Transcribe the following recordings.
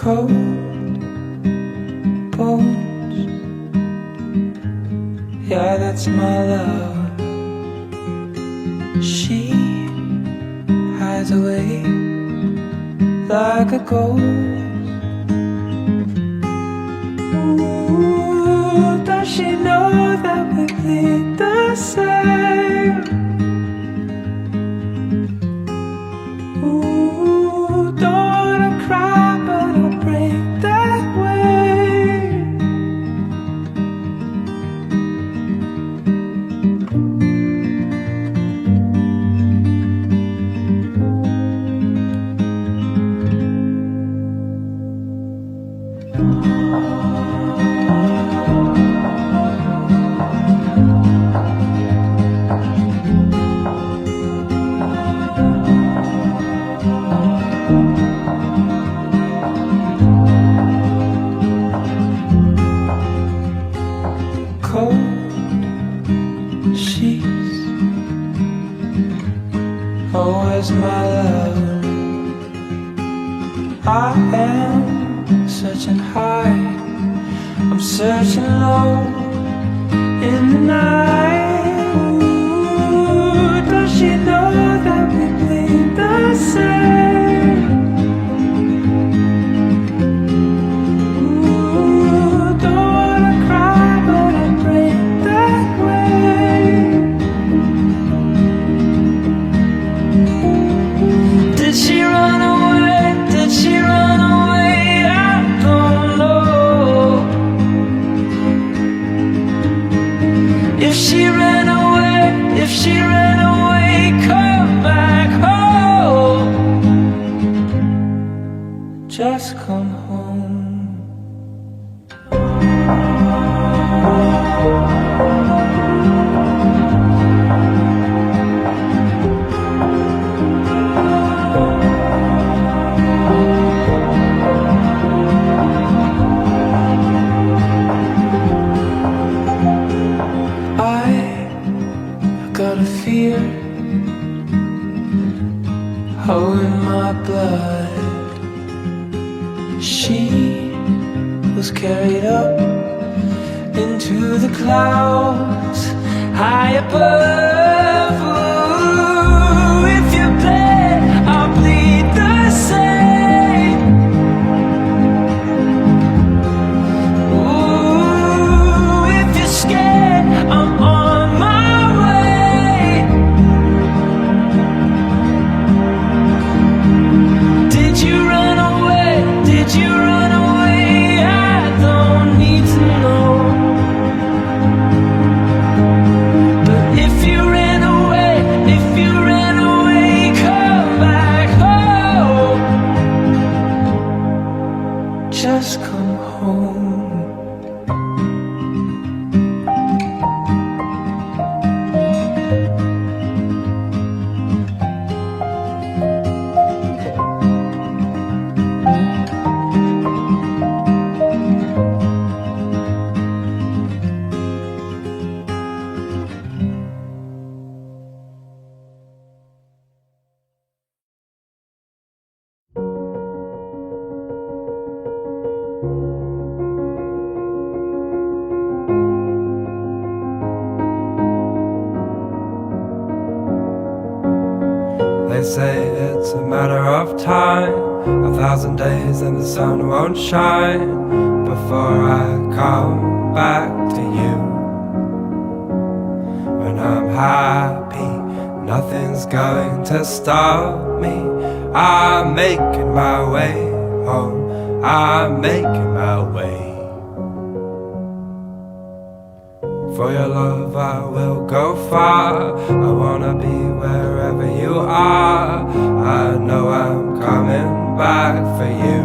cold bones. Yeah, that's my love. She hides away like a ghost. Ooh, does she know that we bleed the same? Ooh, don't wanna cry, but I'll break that way. Cold sheets, oh, where's my love? I am searching high, I'm searching low in the night. Ooh, does she know that we bleed the same? Ooh, don't wanna cry, but I break that way. Did she run away? Did she run away? I don't know. If she ran away, if she ran away, come back home. Just come home. I got a fear, oh, in my blood. She was carried up into the clouds high above. Ooh, if you bleed, I'll bleed the same. Ooh, if you're scared, I'm on my way. Did you run away? Did you run away? I don't need to know. But if you ran away, if you ran away, come back home. Just come home. They say it's a matter of time, 1,000 days and the sun won't shine before I come back to you. When I'm happy, nothing's going to stop me. I'm making my way home, I'm making my way. For your love I will go far, I wanna be wherever you are. I know I'm coming back for you.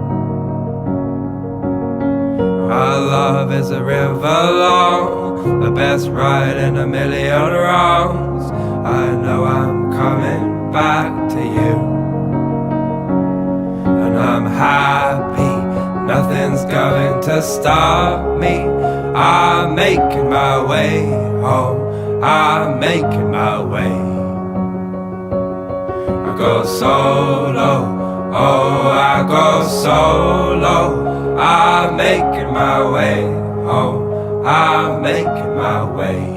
Our love is a river long, the best ride in a million wrongs. I know I'm coming back to you. And I'm happy, nothing's going to stop me. I'm making my way home, I'm making my way. I go solo Oh, I go solo, I'm making my way home, I'm making my way.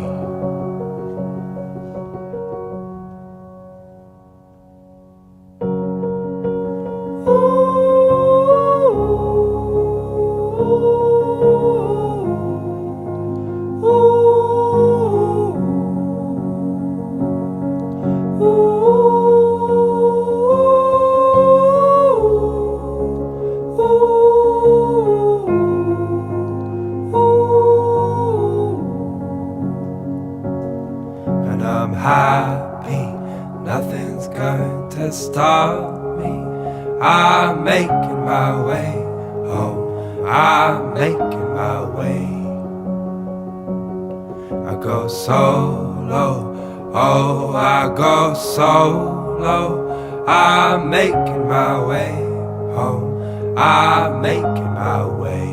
And I'm happy, nothing's going to stop me. I'm making my way home, I'm making my way. I go solo, oh, I go solo, I'm making my way home, I'm making my way.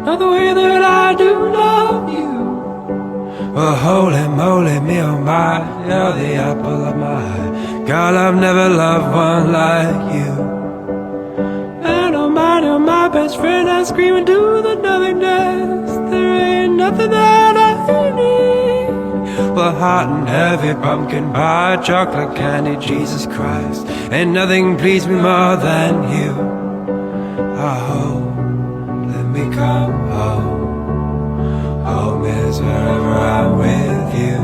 not the way that I do love you. Well, holy moly, me oh my, you're the apple of my eye. Girl, I've never loved one like you. And oh my best friend, I scream into the nothingness. There ain't nothing that I need. Well, hot and heavy pumpkin pie, chocolate candy, Jesus Christ, ain't nothing pleased me more than you. Oh, let me come home. Home is wherever I'm with you.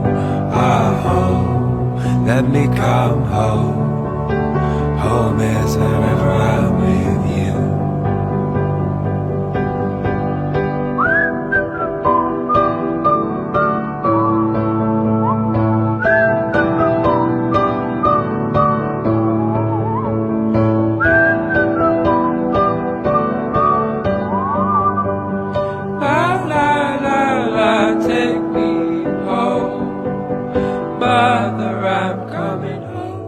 Oh, let me come home. Home is wherever I'm with you. Take me home, Mother, I'm coming home.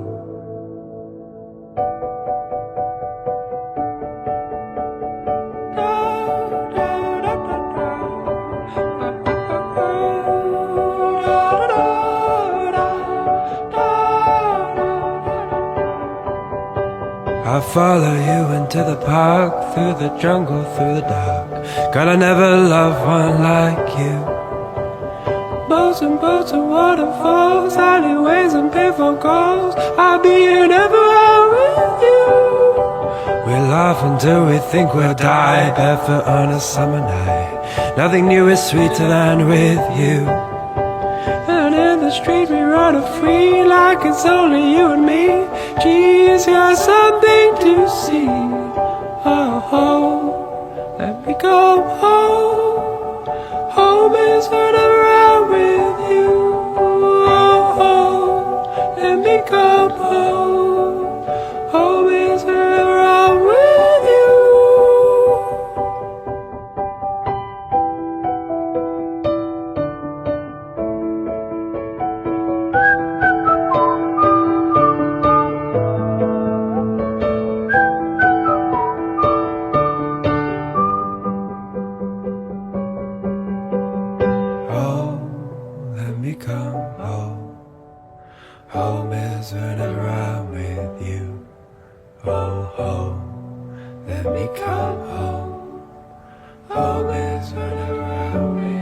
I follow you into the park, through the jungle, through the dark. God, I never loved one like you. Boats and waterfalls, alleyways and payphone calls, I'll be here never out with you. We laugh until we think we'll die, barefoot on a summer night. Nothing new is sweeter than with you. And in the street we run free, like it's only you and me. Geez, you're something to see. Oh, oh, let me go home. Home is wherever I'm with you. Oh, oh, let me come home. Home is wherever I'm with you. Let me come home. Home is whenever I'm with you. Oh, home, let me come home. Home is whenever I'm with you.